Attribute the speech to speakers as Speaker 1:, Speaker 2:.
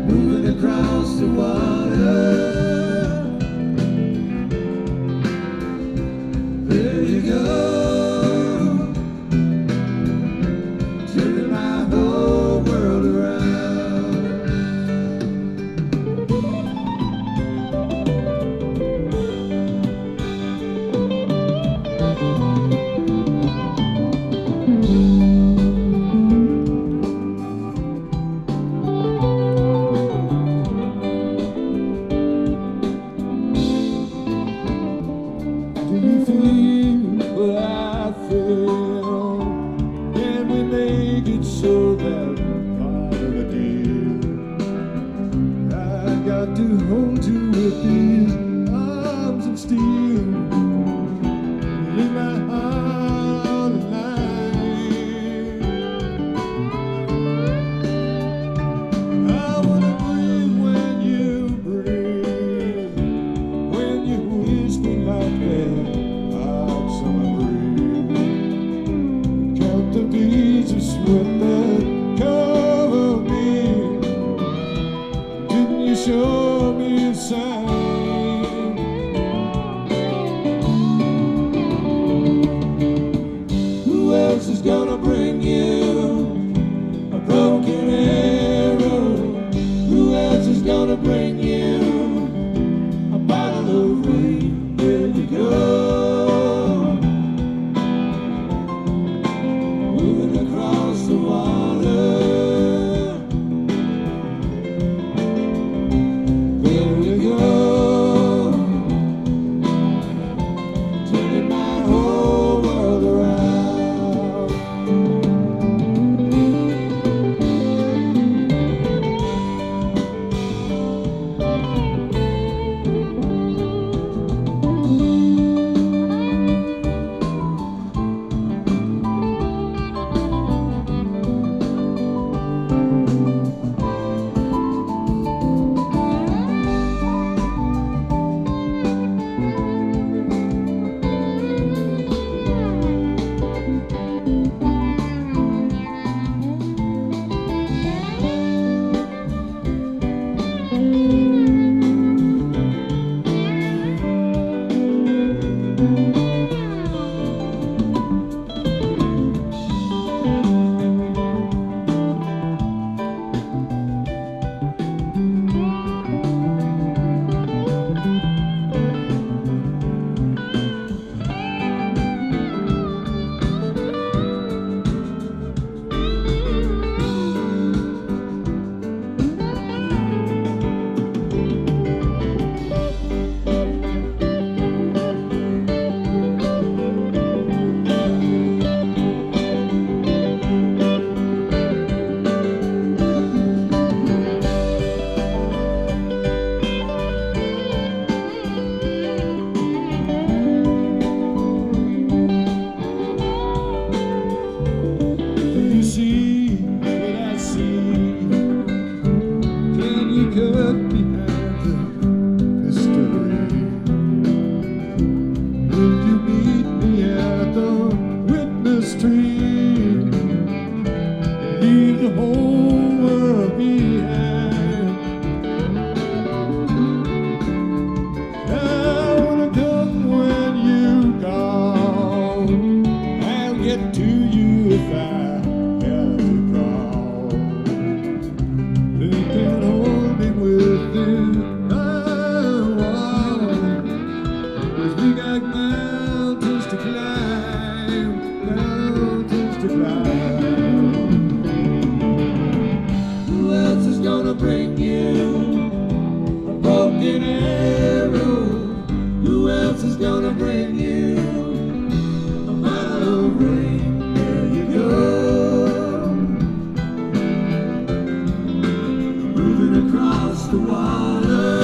Speaker 1: moving across the water. There you go, turning my whole world around. Do you feel what I feel? Can we make it so that we're part of a deal? I got to hold you with these arms of steel. Leave my heart on the line. I wanna breathe when you breathe, when you whisper like that. Count the beads of sweat that cover me. Didn't you show me a sign? Who else is gonna bring you a broken arrow? Who else is gonna bring you a bottle of rain? There you go, moving across the water. There you go, turning my whole world around. Cut behind the mystery. Will you meet me at the witness tree? Leave the whole world behind. I wanna come when you gone. I'll get to you if I have to call. They can't hold me within my walls, 'cause we got mountains to climb, mountains to climb. Who else is gonna bring you a broken arrow? Who else is gonna bring you a bottle of rain? There you go, moving across the water.